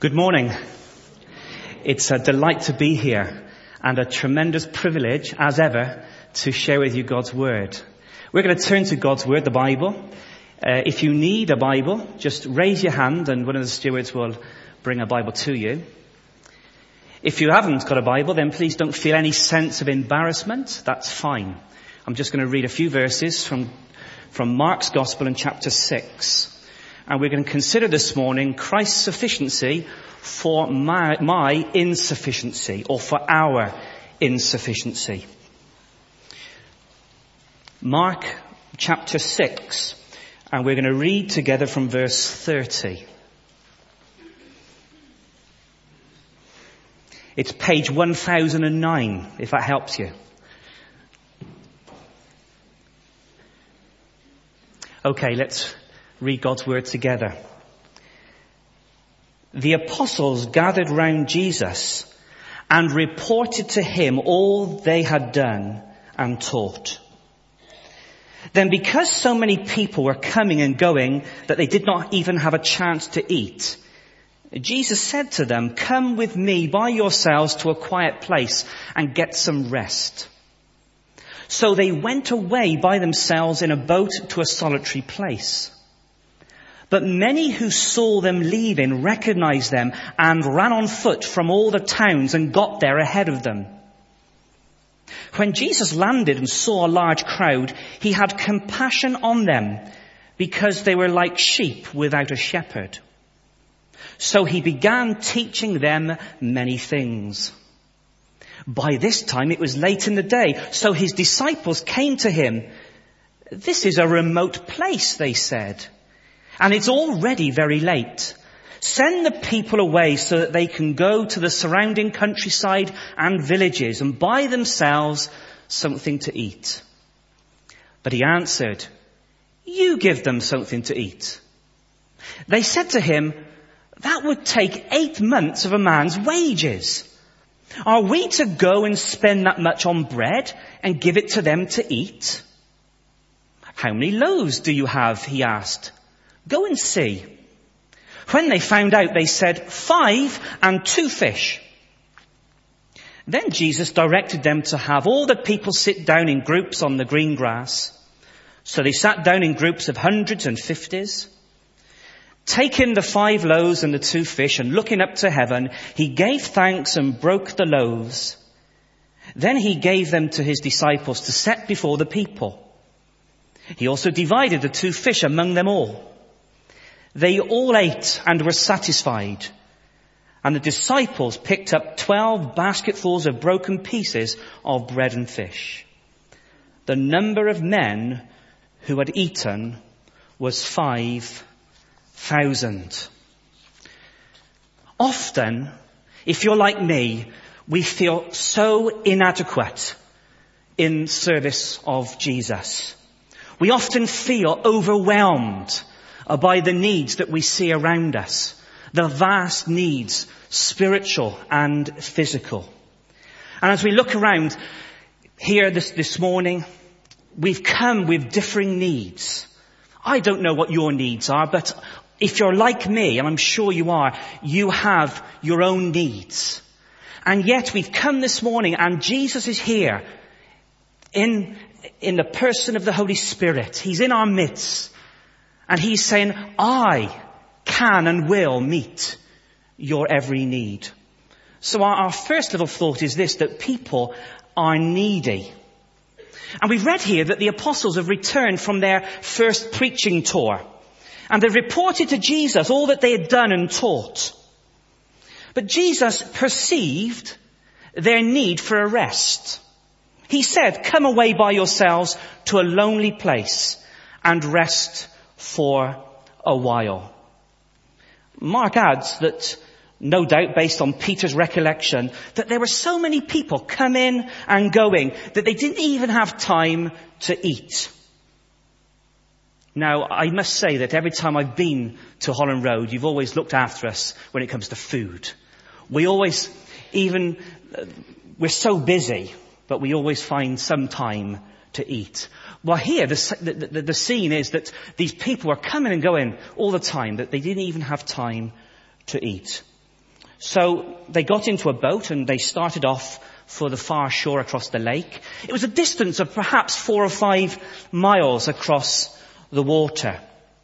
Good morning. It's a delight to be here and a tremendous privilege, as ever, to share with you God's Word. We're going to turn to God's Word, the Bible. If you need a Bible, just raise your hand and one of the stewards will bring a Bible to you. If you haven't got a Bible, then please don't feel any sense of embarrassment. That's fine. I'm just going to read a few verses from Mark's Gospel in chapter 6. And we're going to consider this morning Christ's sufficiency for my insufficiency, or for our insufficiency. Mark chapter 6, and we're going to read together from verse 30. It's page 1009, if that helps you. Okay, let's read God's Word together. The apostles gathered round Jesus and reported to him all they had done and taught. Then, because so many people were coming and going that they did not even have a chance to eat, Jesus said to them, "Come with me by yourselves to a quiet place and get some rest." So they went away by themselves in a boat to a solitary place. But many who saw them leaving recognized them and ran on foot from all the towns and got there ahead of them. When Jesus landed and saw a large crowd, he had compassion on them because they were like sheep without a shepherd. So he began teaching them many things. By this time it was late in the day, so his disciples came to him. "This is a remote place," they said, "and it's already very late. Send the people away so that they can go to the surrounding countryside and villages and buy themselves something to eat." But he answered, "You give them something to eat." They said to him, "That would take 8 months of a man's wages. Are we to go and spend that much on bread and give it to them to eat?" "How many loaves do you have?" he asked. "Go and see." When they found out, they said, 5 and 2 fish. Then Jesus directed them to have all the people sit down in groups on the green grass. So they sat down in groups of hundreds and 50s. Taking the 5 loaves and the 2 fish and looking up to heaven, he gave thanks and broke the loaves. Then he gave them to his disciples to set before the people. He also divided the 2 fish among them all. They all ate and were satisfied. And the disciples picked up 12 basketfuls of broken pieces of bread and fish. The number of men who had eaten was 5,000. Often, if you're like me, we feel so inadequate in service of Jesus. We often feel overwhelmed by the needs that we see around us, the vast needs, spiritual and physical. And as we look around here this morning, we've come with differing needs. I don't know what your needs are, but if you're like me, and I'm sure you are, you have your own needs. And yet we've come this morning and Jesus is here in the person of the Holy Spirit. He's in our midst. And he's saying, "I can and will meet your every need." So our first little thought is this, that people are needy. And we've read here that the apostles have returned from their first preaching tour. And they reported to Jesus all that they had done and taught. But Jesus perceived their need for a rest. He said, "Come away by yourselves to a lonely place and rest for a while." Mark adds that, no doubt based on Peter's recollection, that there were so many people coming and going that they didn't even have time to eat. Now, I must say that every time I've been to Holland Road, you've always looked after us when it comes to food. We always, we're so busy, but we always find some time to eat. Well, here, the scene is that these people were coming and going all the time, that they didn't even have time to eat. So they got into a boat and they started off for the far shore across the lake. It was a distance of perhaps 4 or 5 miles across the water.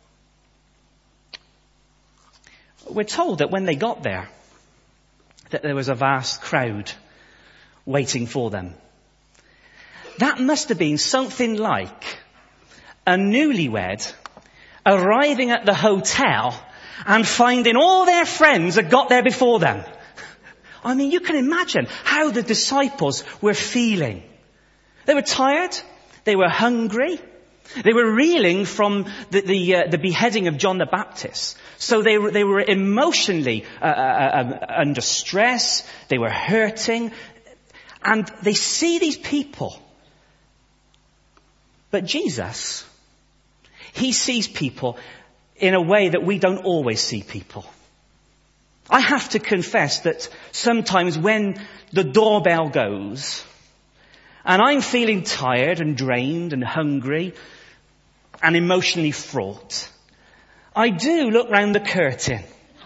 We're told that when they got there, that there was a vast crowd waiting for them. That must have been something like a newlywed arriving at the hotel and finding all their friends had got there before them. I mean, you can imagine how the disciples were feeling. They were tired. They were hungry. They were reeling from the beheading of John the Baptist. So they were emotionally under stress. They were hurting. And they see these people. But Jesus, he sees people in a way that we don't always see people. I have to confess that sometimes when the doorbell goes and I'm feeling tired and drained and hungry and emotionally fraught, I do look round the curtain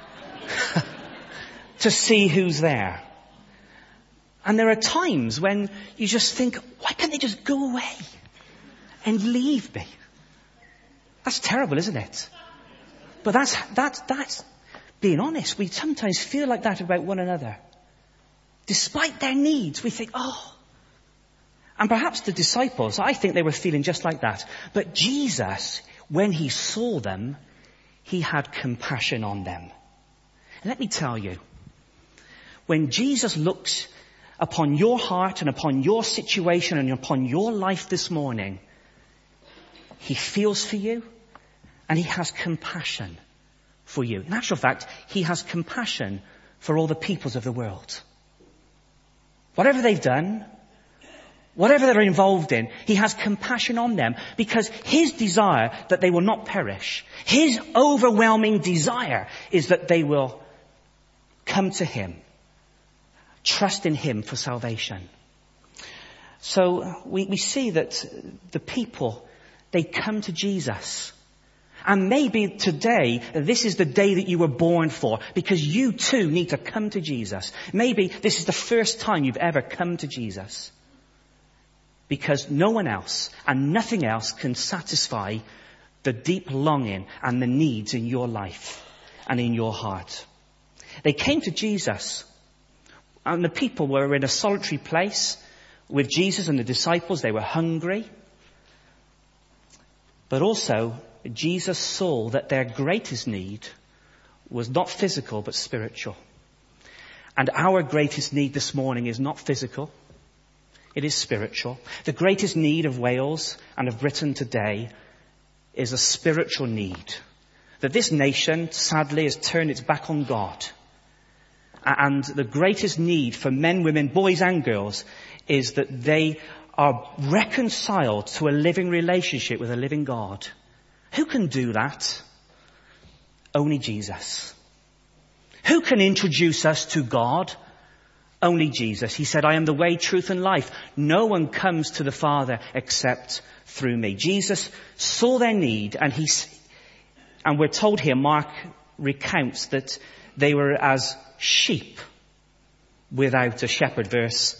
to see who's there. And there are times when you just think, why can't they just go away and leave me? That's terrible, isn't it? But that's being honest. We sometimes feel like that about one another. Despite their needs, we think, oh. And perhaps the disciples, I think they were feeling just like that. But Jesus, when he saw them, he had compassion on them. And let me tell you, when Jesus looks upon your heart and upon your situation and upon your life this morning, he feels for you and he has compassion for you. In actual fact, he has compassion for all the peoples of the world. Whatever they've done, whatever they're involved in, he has compassion on them because his desire that they will not perish, his overwhelming desire is that they will come to him, trust in him for salvation. So we see that the people, they come to Jesus. And maybe today, this is the day that you were born for, because you too need to come to Jesus. Maybe this is the first time you've ever come to Jesus. Because no one else and nothing else can satisfy the deep longing and the needs in your life and in your heart. They came to Jesus, and the people were in a solitary place with Jesus and the disciples. They were hungry. But also, Jesus saw that their greatest need was not physical but spiritual. And our greatest need this morning is not physical. It is spiritual. The greatest need of Wales and of Britain today is a spiritual need. That this nation, sadly, has turned its back on God. And the greatest need for men, women, boys and girls is that they are reconciled to a living relationship with a living God. Who can do that? Only Jesus. Who can introduce us to God? Only Jesus. He said, I am the way, truth and life. No one comes to the Father except through me. Jesus saw their need and we're told here, Mark recounts that they were as sheep without a shepherd, verse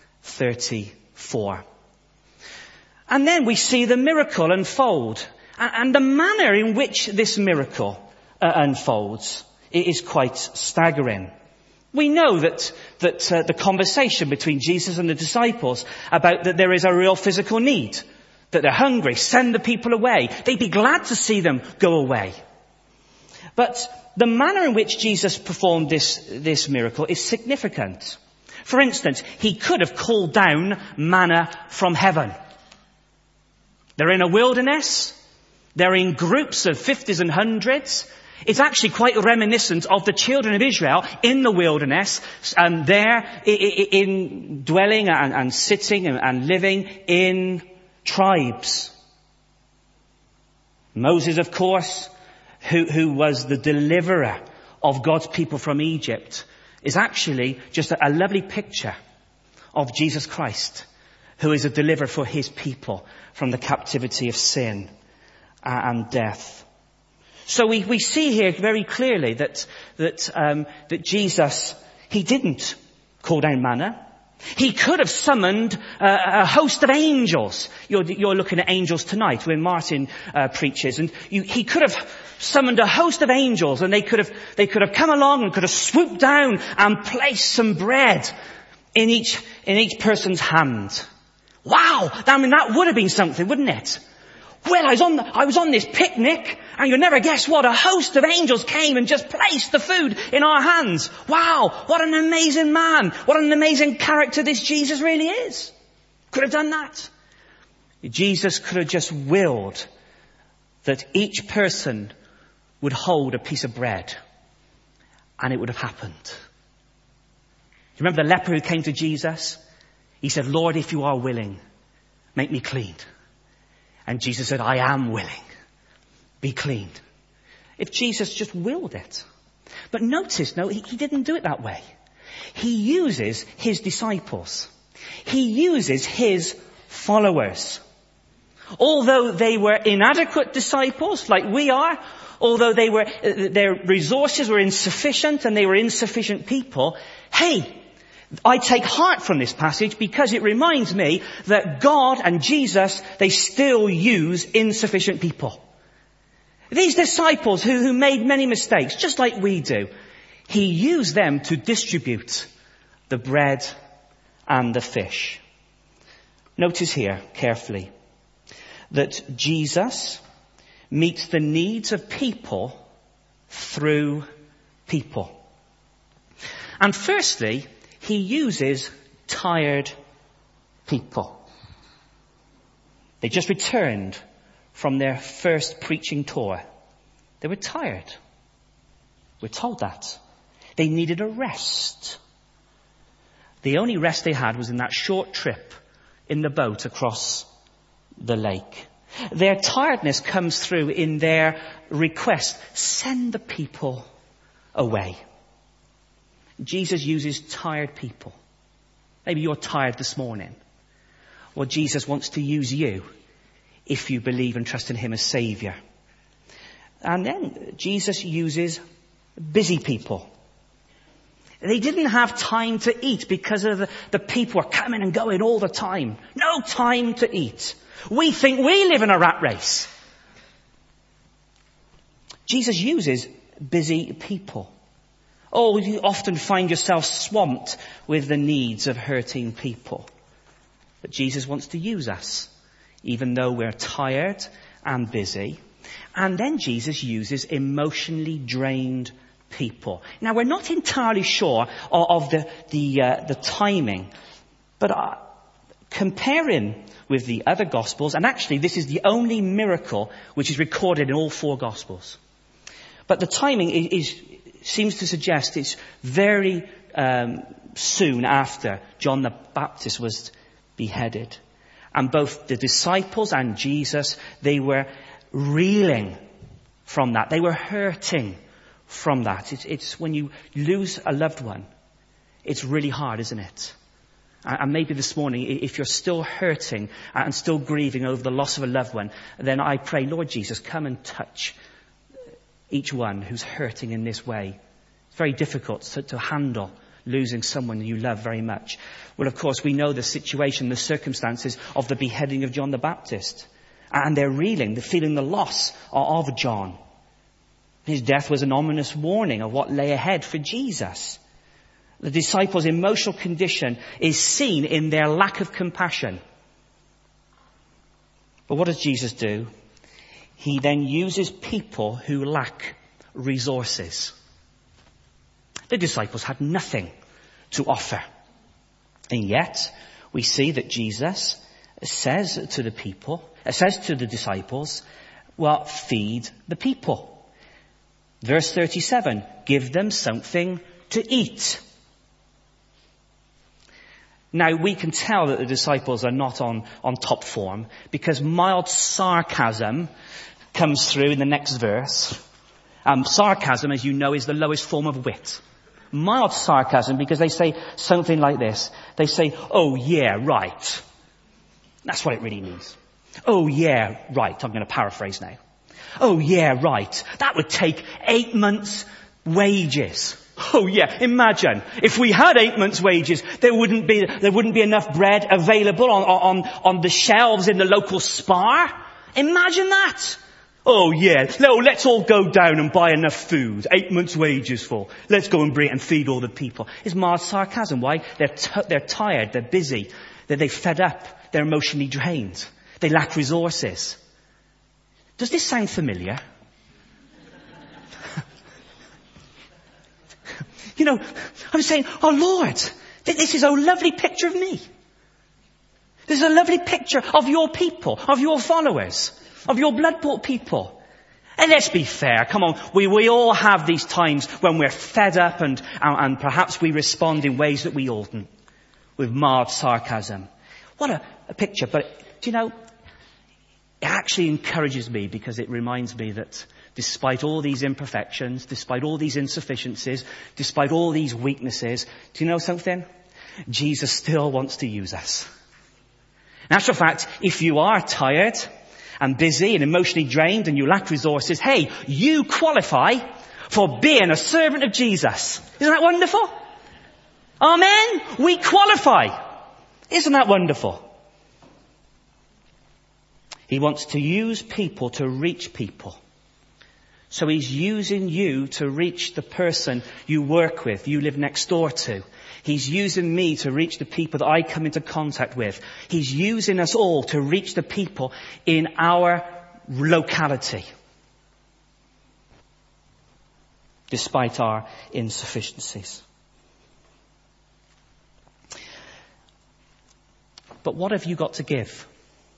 34. And then we see the miracle unfold. And the manner in which this miracle unfolds is quite staggering. We know that the conversation between Jesus and the disciples about that there is a real physical need, that they're hungry, send the people away. They'd be glad to see them go away. But the manner in which Jesus performed this miracle is significant. For instance, he could have called down manna from heaven. They're in a wilderness. They're in groups of 50s and 100s. It's actually quite reminiscent of the children of Israel in the wilderness, and there in dwelling and sitting and living in tribes. Moses, of course, who was the deliverer of God's people from Egypt, is actually just a lovely picture of Jesus Christ, who is a deliverer for his people from the captivity of sin and death. So we see here very clearly that Jesus, he didn't call down manna. He could have summoned a host of angels. You're looking at angels tonight when Martin preaches, and he could have summoned a host of angels, and they could have come along and could have swooped down and placed some bread in each person's hand. Wow, I mean that would have been something, wouldn't it? Well, I was on this picnic, and you'll never guess what, a host of angels came and just placed the food in our hands. Wow, what an amazing man. What an amazing character this Jesus really is. Could have done that. Jesus could have just willed that each person would hold a piece of bread, and it would have happened. You remember the leper who came to Jesus? He said, Lord, if you are willing, make me clean. And Jesus said, I am willing. Be cleaned. If Jesus just willed it. But notice, no, he didn't do it that way. He uses his disciples. He uses his followers. Although they were inadequate disciples, like we are, although their resources were insufficient and they were insufficient people, hey, I take heart from this passage because it reminds me that God and Jesus, they still use insufficient people. These disciples who made many mistakes, just like we do, he used them to distribute the bread and the fish. Notice here carefully that Jesus meets the needs of people through people. And firstly, he uses tired people. They just returned from their first preaching tour. They were tired. We're told that. They needed a rest. The only rest they had was in that short trip in the boat across the lake. Their tiredness comes through in their request, send the people away. Jesus uses tired people. Maybe you're tired this morning. Well, Jesus wants to use you if you believe and trust in him as Saviour. And then Jesus uses busy people. They didn't have time to eat because of the people were coming and going all the time. No time to eat. We think we live in a rat race. Jesus uses busy people. Oh, you often find yourself swamped with the needs of hurting people. But Jesus wants to use us, even though we're tired and busy. And then Jesus uses emotionally drained people. Now, we're not entirely sure of the timing, but comparing with the other Gospels, and actually this is the only miracle which is recorded in all four Gospels. But the timing seems to suggest it's very soon after John the Baptist was beheaded. And both the disciples and Jesus, they were reeling from that. They were hurting from that. It's when you lose a loved one, it's really hard, isn't it? And maybe this morning, if you're still hurting and still grieving over the loss of a loved one, then I pray, Lord Jesus, come and touch each one who's hurting in this way. It's very difficult to handle losing someone you love very much. Well, of course, we know the situation, the circumstances of the beheading of John the Baptist. And they're reeling, they're feeling the loss of John. His death was an ominous warning of what lay ahead for Jesus. The disciples' emotional condition is seen in their lack of compassion. But what does Jesus do? He then uses people who lack resources. The disciples had nothing to offer. And yet, we see that Jesus says to the disciples, well, feed the people. Verse 37, give them something to eat. Now, we can tell that the disciples are not on top form because mild sarcasm comes through in the next verse. Sarcasm, as you know, is the lowest form of wit. Mild sarcasm because they say something like this. They say, oh yeah, right. That's what it really means. Oh yeah, right. I'm going to paraphrase now. Oh yeah, right. That would take 8 months' wages. Oh yeah, imagine if we had 8 months' wages, there wouldn't be enough bread available on the shelves in the local Spar. Imagine that. Oh yeah, no, let's all go down and buy enough food. 8 months' wages for. Let's go and bring it and feed all the people. It's mild sarcasm. Why? They're tired. They're busy. They're fed up. They're emotionally drained. They lack resources. Does this sound familiar? You know, I'm saying, oh Lord, this is a lovely picture of me. This is a lovely picture of your people, of your followers, of your blood-bought people. And let's be fair, come on, we all have these times when we're fed up and perhaps we respond in ways that we oughtn't, with mild sarcasm. What a picture, but do you know, it actually encourages me because it reminds me that despite all these imperfections, despite all these insufficiencies, despite all these weaknesses, do you know something? Jesus still wants to use us. In actual fact, if you are tired and busy and emotionally drained and you lack resources, hey, you qualify for being a servant of Jesus. Isn't that wonderful? Amen? We qualify. Isn't that wonderful? He wants to use people to reach people. So he's using you to reach the person you work with, you live next door to. He's using me to reach the people that I come into contact with. He's using us all to reach the people in our locality, despite our insufficiencies. But what have you got to give?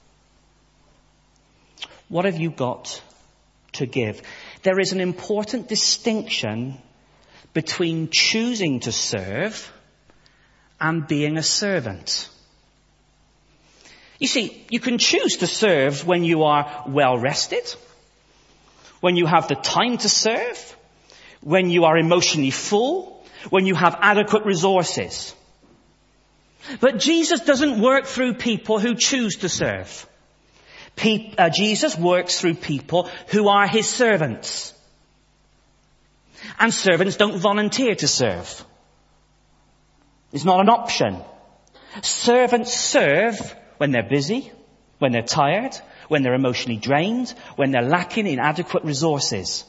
What have you got to give? There is an important distinction between choosing to serve and being a servant. You see, you can choose to serve when you are well rested, when you have the time to serve, when you are emotionally full, when you have adequate resources. But Jesus doesn't work through people who choose to serve. Jesus works through people who are his servants. And servants don't volunteer to serve. It's not an option. Servants serve when they're busy, when they're tired, when they're emotionally drained, when they're lacking in adequate resources.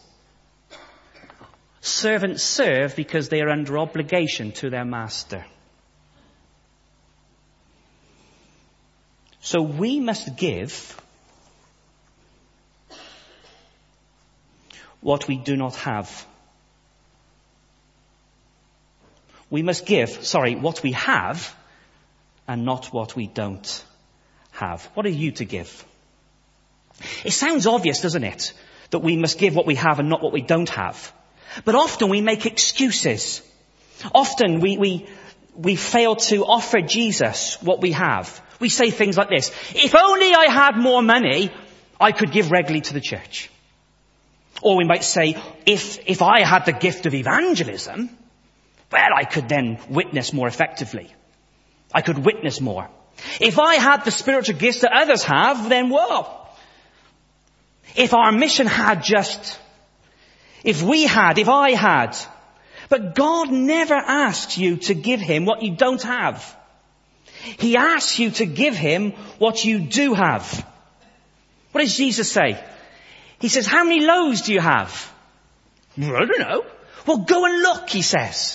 Servants serve because they are under obligation to their master. So we must give what we do not have. We must give, what we have and not what we don't have. What are you to give? It sounds obvious, doesn't it, that we must give what we have and not what we don't have. But often we make excuses. Often we fail to offer Jesus what we have. We say things like this: if only I had more money, I could give regularly to the church. Or we might say, if I had the gift of evangelism, well, I could then witness more effectively. I could witness more. If I had the spiritual gifts that others have, then well, if our mission had just, if I had. But God never asks you to give him what you don't have. He asks you to give him what you do have. What does Jesus say? He says, how many loaves do you have? I don't know. Well, go and look, he says.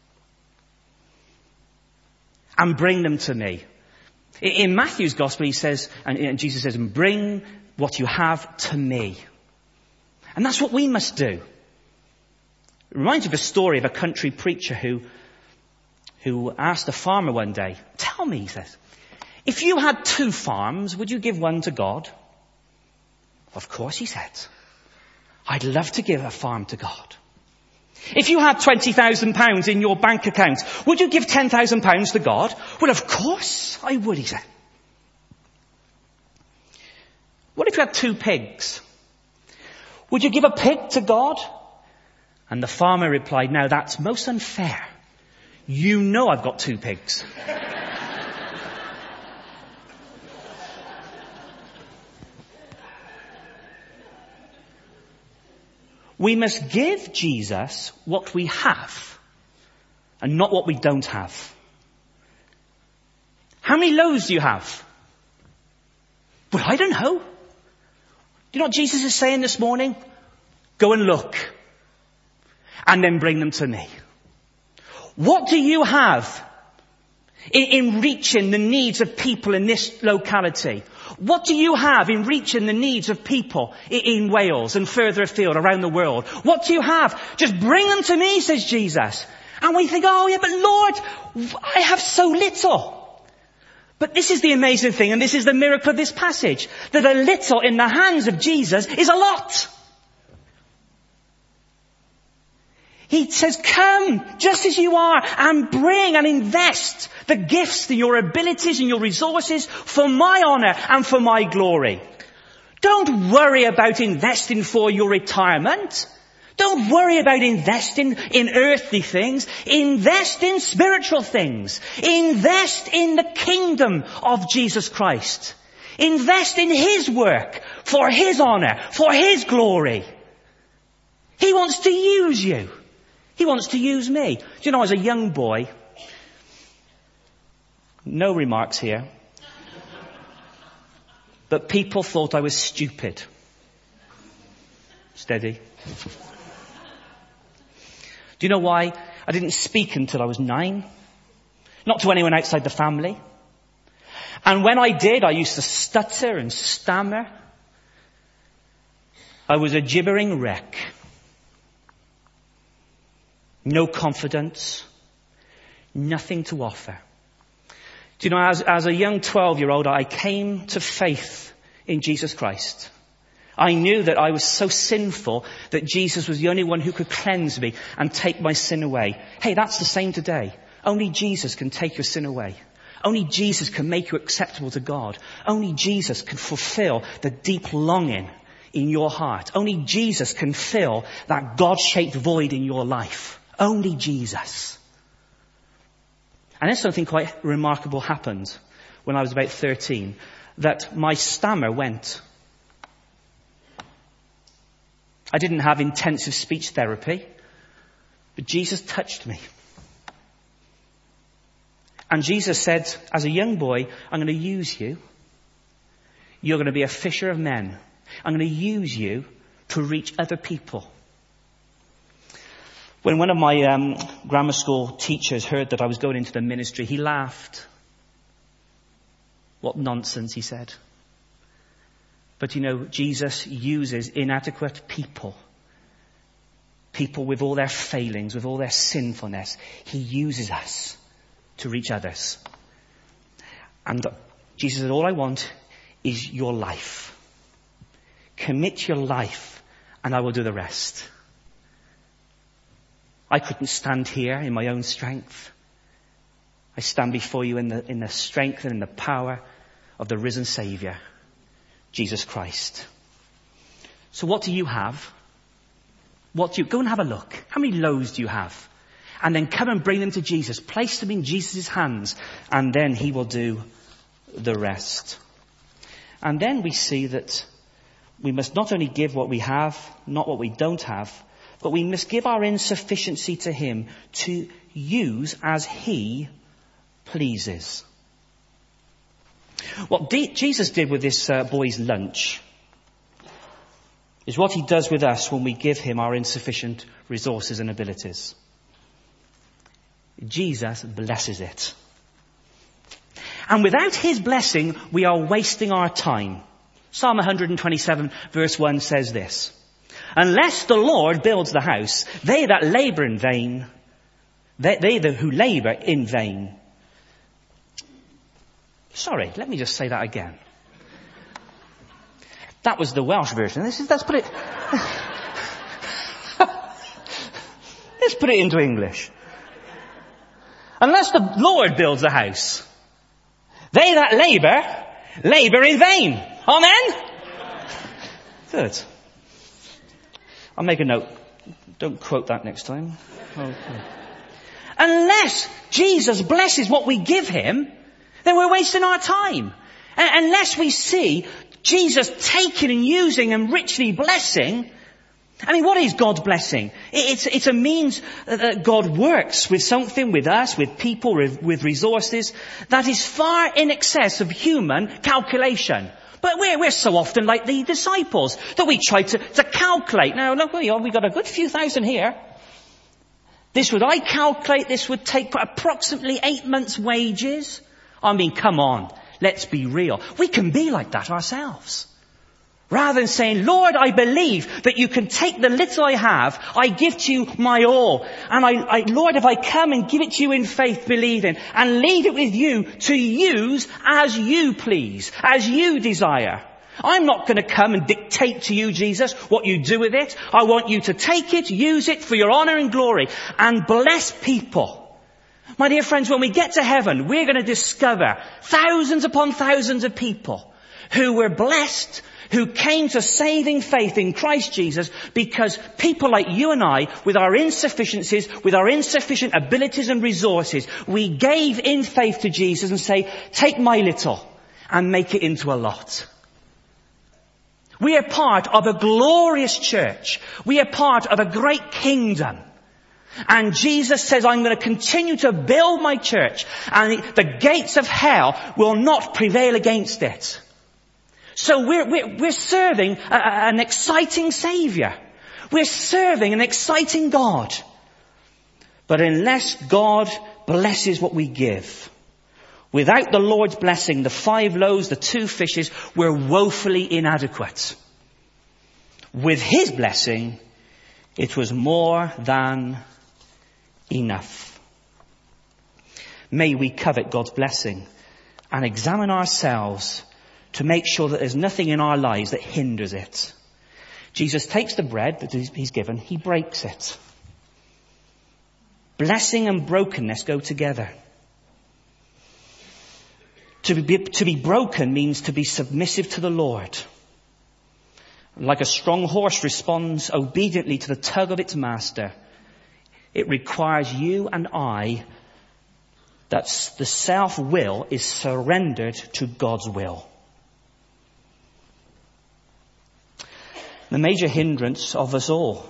And bring them to me. In Matthew's gospel, he says, and Jesus says, and bring what you have to me. And that's what we must do. It reminds me of a story of a country preacher who asked a farmer one day, tell me, he says, if you had 2 farms, would you give one to God? Of course, he said. I'd love to give a farm to God. If you had £20,000 in your bank account, would you give £10,000 to God? Well, of course I would, he said. What if you had 2 pigs? Would you give a pig to God? And the farmer replied, now that's most unfair. You know I've got 2 pigs. We must give Jesus what we have and not what we don't have. How many loaves do you have? Well, I don't know. Do you know what Jesus is saying this morning? Go and look. And then bring them to me. What do you have in reaching the needs of people in this locality? What do you have in reaching the needs of people in Wales and further afield around the world? What do you have? Just bring them to me, says Jesus. And we think, oh yeah, but Lord, I have so little. But this is the amazing thing, and this is the miracle of this passage, that a little in the hands of Jesus is a lot. He says, come just as you are and bring and invest the gifts and your abilities and your resources for my honor and for my glory. Don't worry about investing for your retirement. Don't worry about investing in earthly things. Invest in spiritual things. Invest in the kingdom of Jesus Christ. Invest in His work for His honor, for His glory. He wants to use you. He wants to use me. Do you know, as a young boy, no remarks here, but people thought I was stupid. Steady. Do you know why I didn't speak until I was 9? Not to anyone outside the family. And when I did, I used to stutter and stammer. I was a gibbering wreck. No confidence. Nothing to offer. Do you know, as a young 12-year-old, I came to faith in Jesus Christ. I knew that I was so sinful that Jesus was the only one who could cleanse me and take my sin away. Hey, that's the same today. Only Jesus can take your sin away. Only Jesus can make you acceptable to God. Only Jesus can fulfill the deep longing in your heart. Only Jesus can fill that God-shaped void in your life. Only Jesus. And then something quite remarkable happened when I was about 13, that my stammer went. I didn't have intensive speech therapy, but Jesus touched me. And Jesus said, as a young boy, I'm going to use you. You're going to be a fisher of men. I'm going to use you to reach other people. When one of my grammar school teachers heard that I was going into the ministry, he laughed. What nonsense, he said. But you know, Jesus uses inadequate people. People with all their failings, with all their sinfulness. He uses us to reach others. And Jesus said, all I want is your life. Commit your life and I will do the rest. I couldn't stand here in my own strength. I stand before you in the strength and in the power of the risen Saviour, Jesus Christ. So what do you have? Go and have a look. How many loaves do you have? And then come and bring them to Jesus. Place them in Jesus' hands. And then He will do the rest. And then we see that we must not only give what we have, not what we don't have, but we must give our insufficiency to Him to use as He pleases. What Jesus did with this boy's lunch is what He does with us when we give Him our insufficient resources and abilities. Jesus blesses it. And without His blessing, we are wasting our time. Psalm 127 verse 1 says this. Unless the Lord builds the house, they that labour in vain, they who labour in vain. Sorry, let me just say that again. That was the Welsh version. Let's put it into English. Unless the Lord builds the house, they that labour in vain. Amen? Good. I'll make a note. Don't quote that next time. Okay. Unless Jesus blesses what we give Him, then we're wasting our time. Unless we see Jesus taking and using and richly blessing, I mean, what is God's blessing? It's a means that God works with something, with us, with people, with resources that is far in excess of human calculation. But we're so often like the disciples that we try to calculate. Now, look, we got a good few thousand here. I calculate this would take approximately 8 months' wages. I mean, come on, let's be real. We can be like that ourselves. Rather than saying, Lord, I believe that you can take the little I have, I give to you my all. And Lord, if I come and give it to you in faith, believing, and leave it with you to use as you please, as you desire. I'm not going to come and dictate to you, Jesus, what you do with it. I want you to take it, use it for your honor and glory, and bless people. My dear friends, when we get to heaven, we're going to discover thousands upon thousands of people who were blessed, who came to saving faith in Christ Jesus because people like you and I, with our insufficiencies, with our insufficient abilities and resources, we gave in faith to Jesus and say, take my little and make it into a lot. We are part of a glorious church. We are part of a great kingdom. And Jesus says, I'm going to continue to build my church, and the gates of hell will not prevail against it. So we're serving an exciting Saviour. We're serving an exciting God. But unless God blesses what we give, without the Lord's blessing, the 5 loaves, the 2 fishes, we're woefully inadequate. With His blessing, it was more than enough. May we covet God's blessing and examine ourselves to make sure that there's nothing in our lives that hinders it. Jesus takes the bread that He's given, He breaks it. Blessing and brokenness go together. To be broken means to be submissive to the Lord. Like a strong horse responds obediently to the tug of its master, it requires you and I that the self-will is surrendered to God's will. The major hindrance of us all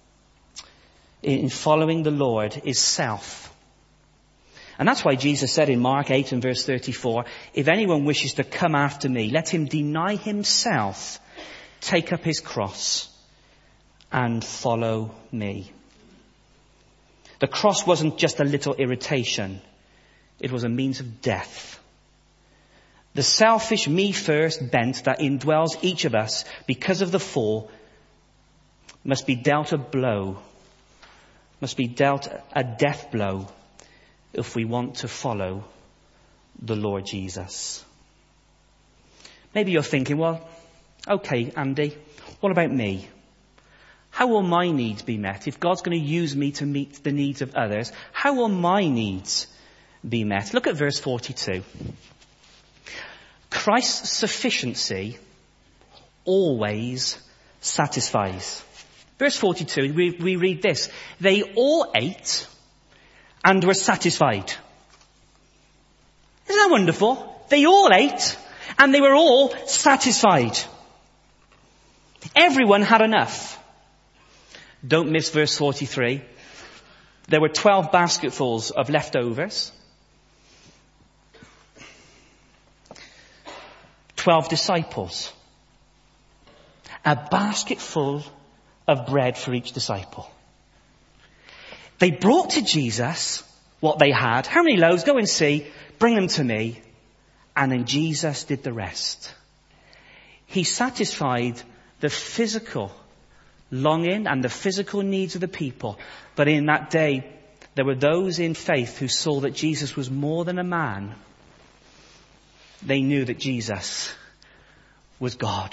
in following the Lord is self. And that's why Jesus said in Mark 8 and verse 34, if anyone wishes to come after me, let him deny himself, take up his cross, and follow me. The cross wasn't just a little irritation. It was a means of death. The selfish me first bent that indwells each of us because of the fall must be dealt a blow, must be dealt a death blow if we want to follow the Lord Jesus. Maybe you're thinking, well, okay, Andy, what about me? How will my needs be met? If God's going to use me to meet the needs of others, how will my needs be met? Look at verse 42. Christ's sufficiency always satisfies. Verse 42, we read this. They all ate and were satisfied. Isn't that wonderful? They all ate and they were all satisfied. Everyone had enough. Don't miss verse 43. There were 12 basketfuls of leftovers. 12 disciples. A basket full of bread for each disciple. They brought to Jesus what they had. How many loaves? Go and see. Bring them to me. And then Jesus did the rest. He satisfied the physical longing and the physical needs of the people. But in that day, there were those in faith who saw that Jesus was more than a man. They knew that Jesus was God.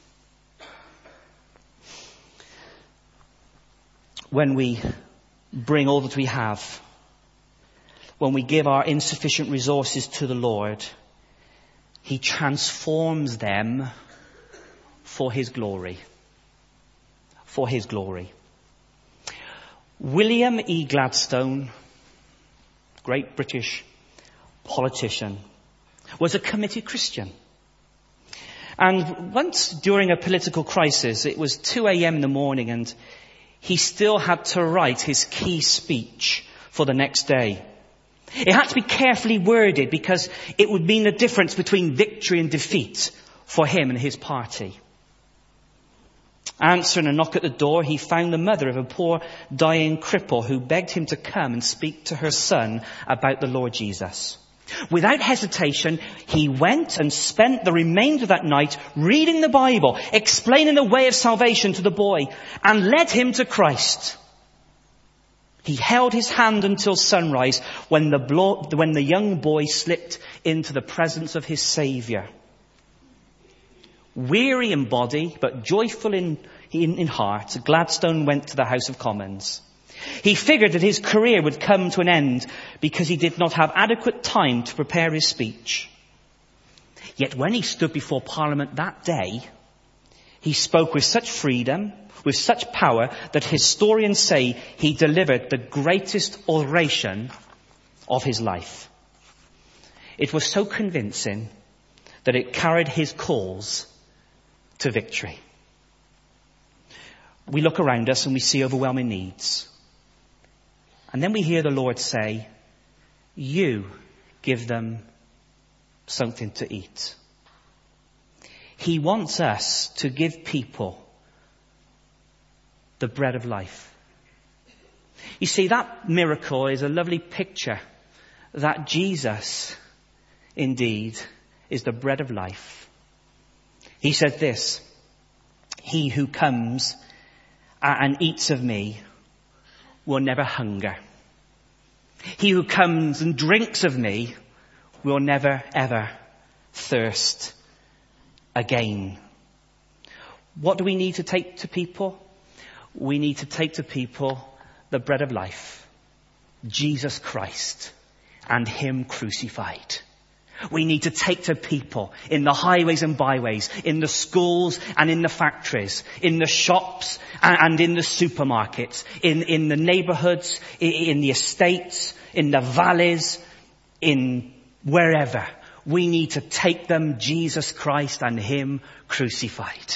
When we bring all that we have, when we give our insufficient resources to the Lord, He transforms them for His glory. For His glory. William E. Gladstone, great British politician, was a committed Christian. And once during a political crisis, it was 2 a.m. in the morning and he still had to write his key speech for the next day. It had to be carefully worded because it would mean the difference between victory and defeat for him and his party. Answering a knock at the door, he found the mother of a poor dying cripple who begged him to come and speak to her son about the Lord Jesus. Without hesitation, he went and spent the remainder of that night reading the Bible, explaining the way of salvation to the boy, and led him to Christ. He held his hand until sunrise when the young boy slipped into the presence of his Saviour. Weary in body, but joyful in heart, Gladstone went to the House of Commons. He figured that his career would come to an end because he did not have adequate time to prepare his speech. Yet when he stood before Parliament that day, he spoke with such freedom, with such power, that historians say he delivered the greatest oration of his life. It was so convincing that it carried his cause to victory. We look around us and we see overwhelming needs. And then we hear the Lord say, you give them something to eat. He wants us to give people the bread of life. You see, that miracle is a lovely picture that Jesus, indeed, is the bread of life. He said this, he who comes and eats of me will never hunger. He who comes and drinks of me will never, ever thirst again. What do we need to take to people? We need to take to people the bread of life, Jesus Christ, and him crucified. We need to take to people in the highways and byways, in the schools and in the factories, in the shops and in the supermarkets, in the neighborhoods, in the estates, in the valleys, in wherever. We need to take them Jesus Christ and him crucified.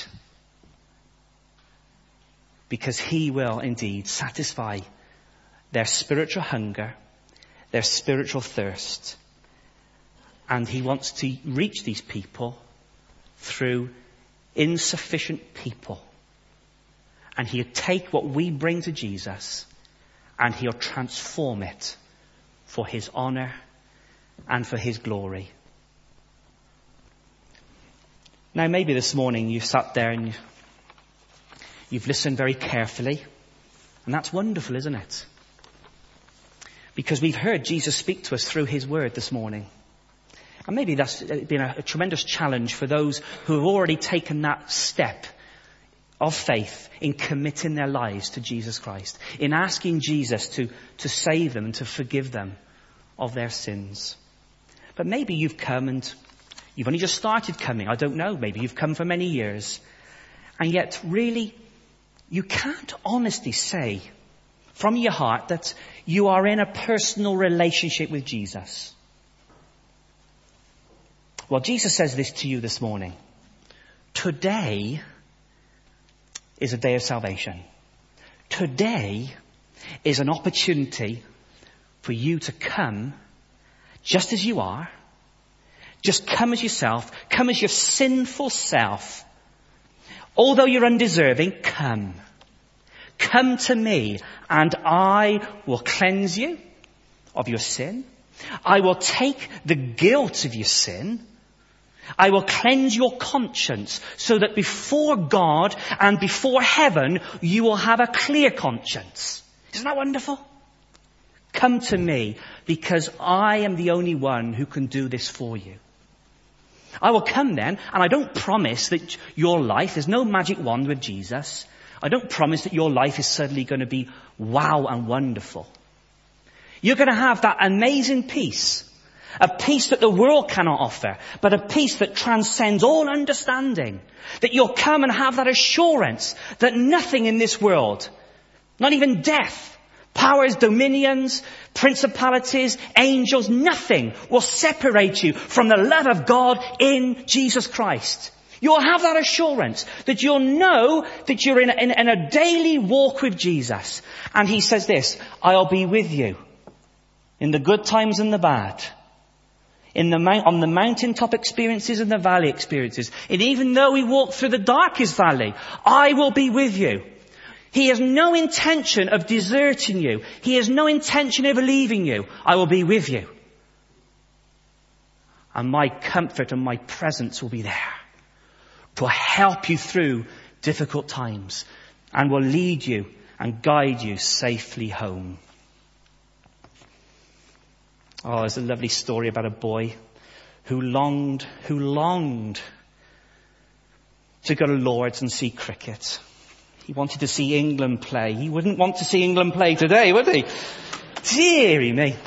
Because he will indeed satisfy their spiritual hunger, their spiritual thirst. And he wants to reach these people through insufficient people. And he'll take what we bring to Jesus and he'll transform it for his honor and for his glory. Now maybe this morning you've sat there and you've listened very carefully. And that's wonderful, isn't it? Because we've heard Jesus speak to us through his word this morning. And maybe that's been a tremendous challenge for those who have already taken that step of faith in committing their lives to Jesus Christ, in asking Jesus to save them and to forgive them of their sins. But maybe you've come and you've only just started coming. I don't know. Maybe you've come for many years. And yet really, you can't honestly say from your heart that you are in a personal relationship with Jesus. Well, Jesus says this to you this morning. Today is a day of salvation. Today is an opportunity for you to come just as you are. Just come as yourself. Come as your sinful self. Although you're undeserving, come. Come to me and I will cleanse you of your sin. I will take the guilt of your sin. I will cleanse your conscience so that before God and before heaven, you will have a clear conscience. Isn't that wonderful? Come to me because I am the only one who can do this for you. I will come then, and I don't promise that your life, there's no magic wand with Jesus. I don't promise that your life is suddenly going to be wow and wonderful. You're going to have that amazing peace. A peace that the world cannot offer, but a peace that transcends all understanding. That you'll come and have that assurance that nothing in this world, not even death, powers, dominions, principalities, angels, nothing will separate you from the love of God in Jesus Christ. You'll have that assurance that you'll know that you're in a daily walk with Jesus. And he says this, I'll be with you in the good times and the bad. On the mountaintop experiences and the valley experiences. And even though we walk through the darkest valley, I will be with you. He has no intention of deserting you. He has no intention of leaving you. I will be with you. And my comfort and my presence will be there to help you through difficult times and will lead you and guide you safely home. Oh, there's a lovely story about a boy who longed to go to Lord's and see cricket. He wanted to see England play. He wouldn't want to see England play today, would he? Deary me.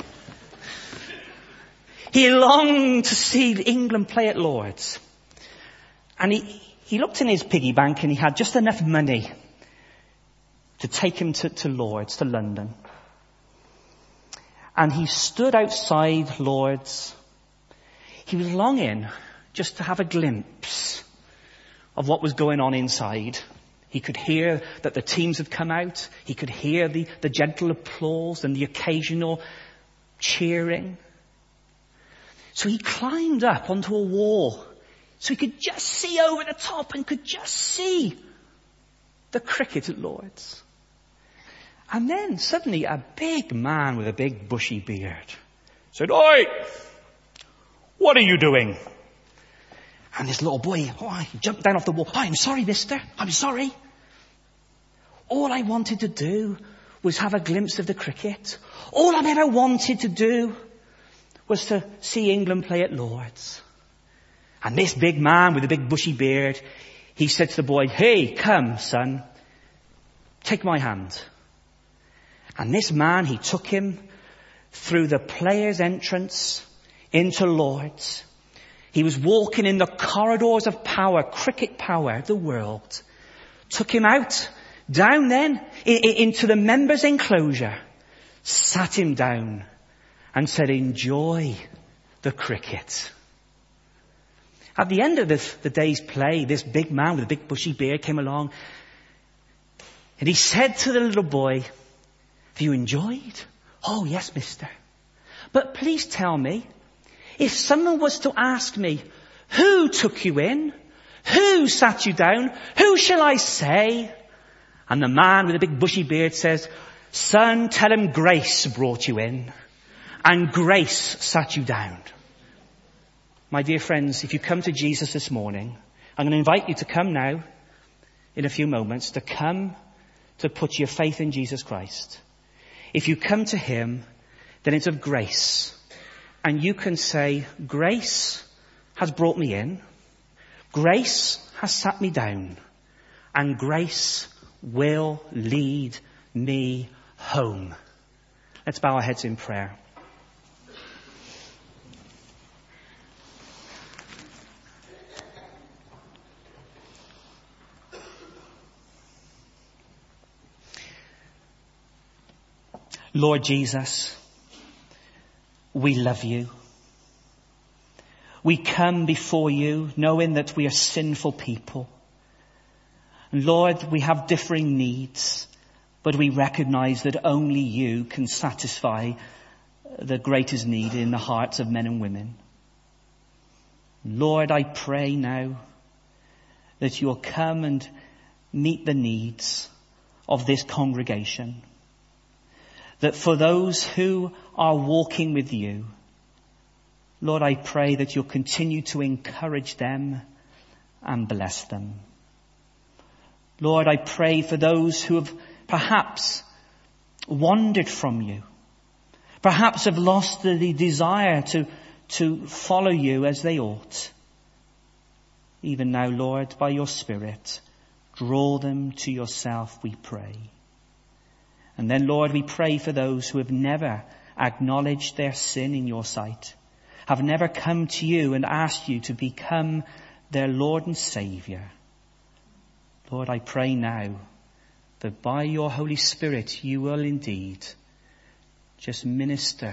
He longed to see England play at Lord's. And he looked in his piggy bank and he had just enough money to take him to Lord's, to London. And he stood outside Lord's. He was longing just to have a glimpse of what was going on inside. He could hear that the teams had come out. He could hear the gentle applause and the occasional cheering. So he climbed up onto a wall so he could just see over the top and could just see the cricket at Lord's. And then suddenly a big man with a big bushy beard said, "Oi! What are you doing?" And this little boy, he jumped down off the wall. "I'm sorry, mister. I'm sorry. All I wanted to do was have a glimpse of the cricket. All I've ever wanted to do was to see England play at Lord's." And this big man with a big bushy beard, he said to the boy, "Hey, come, son. Take my hand." And this man, he took him through the players' entrance into Lord's. He was walking in the corridors of power, cricket power of the world. Took him out, down then, into the members' enclosure, sat him down and said, "Enjoy the cricket." At the end of the day's play, this big man with a big bushy beard came along and he said to the little boy, "Have you enjoyed?" "Oh, yes, mister. But please tell me, if someone was to ask me, who took you in? Who sat you down? Who shall I say?" And the man with the big bushy beard says, "Son, tell him grace brought you in and grace sat you down." My dear friends, if you come to Jesus this morning, I'm going to invite you to come now, in a few moments, to come to put your faith in Jesus Christ. If you come to him, then it's of grace. And you can say, grace has brought me in. Grace has sat me down. And grace will lead me home. Let's bow our heads in prayer. Lord Jesus, we love you. We come before you knowing that we are sinful people. Lord, we have differing needs, but we recognize that only you can satisfy the greatest need in the hearts of men and women. Lord, I pray now that you'll come and meet the needs of this congregation. That for those who are walking with you, Lord, I pray that you'll continue to encourage them and bless them. Lord, I pray for those who have perhaps wandered from you, perhaps have lost the desire to follow you as they ought. Even now, Lord, by your Spirit, draw them to yourself, we pray. And then, Lord, we pray for those who have never acknowledged their sin in your sight, have never come to you and asked you to become their Lord and Saviour. Lord, I pray now that by your Holy Spirit you will indeed just minister,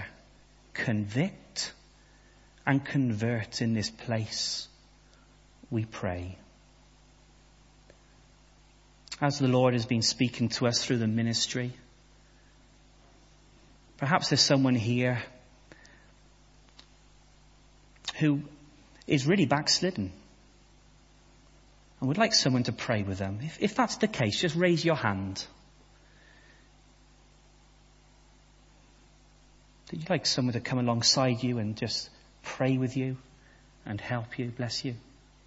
convict and convert in this place, we pray. as the Lord has been speaking to us through the ministry, perhaps there's someone here who is really backslidden and would like someone to pray with them. If that's the case, just raise your hand. Would you like someone to come alongside you and just pray with you and help you, bless you?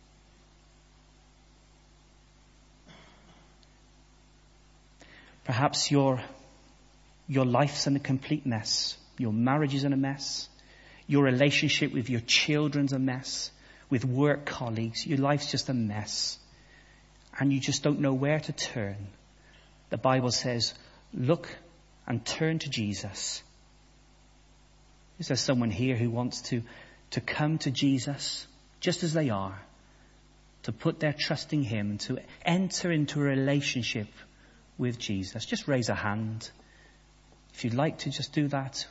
Perhaps your life's in a complete mess. Your marriage is in a mess. Your relationship with your children's a mess. With work colleagues, your life's just a mess. And you just don't know where to turn. The Bible says, look and turn to Jesus. Is there someone here who wants to come to Jesus just as they are, to put their trust in him, and to enter into a relationship with Jesus? Just raise a hand. If you'd like to just do that,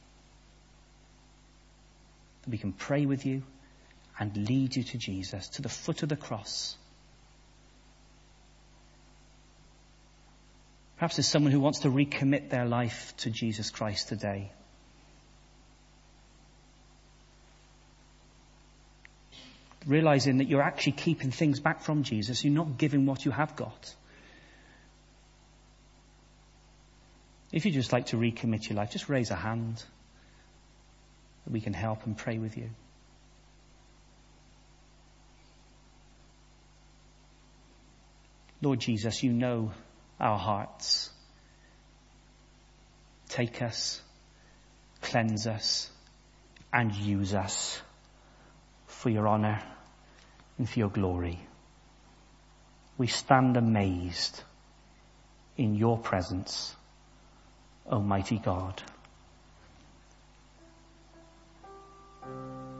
we can pray with you and lead you to Jesus, to the foot of the cross. Perhaps there's someone who wants to recommit their life to Jesus Christ today. Realizing that you're actually keeping things back from Jesus. You're not giving what you have got. If you'd just like to recommit your life, just raise a hand. We can help and pray with you. Lord Jesus, you know our hearts. Take us, cleanse us, and use us for your honor and for your glory. We stand amazed in your presence, Almighty God.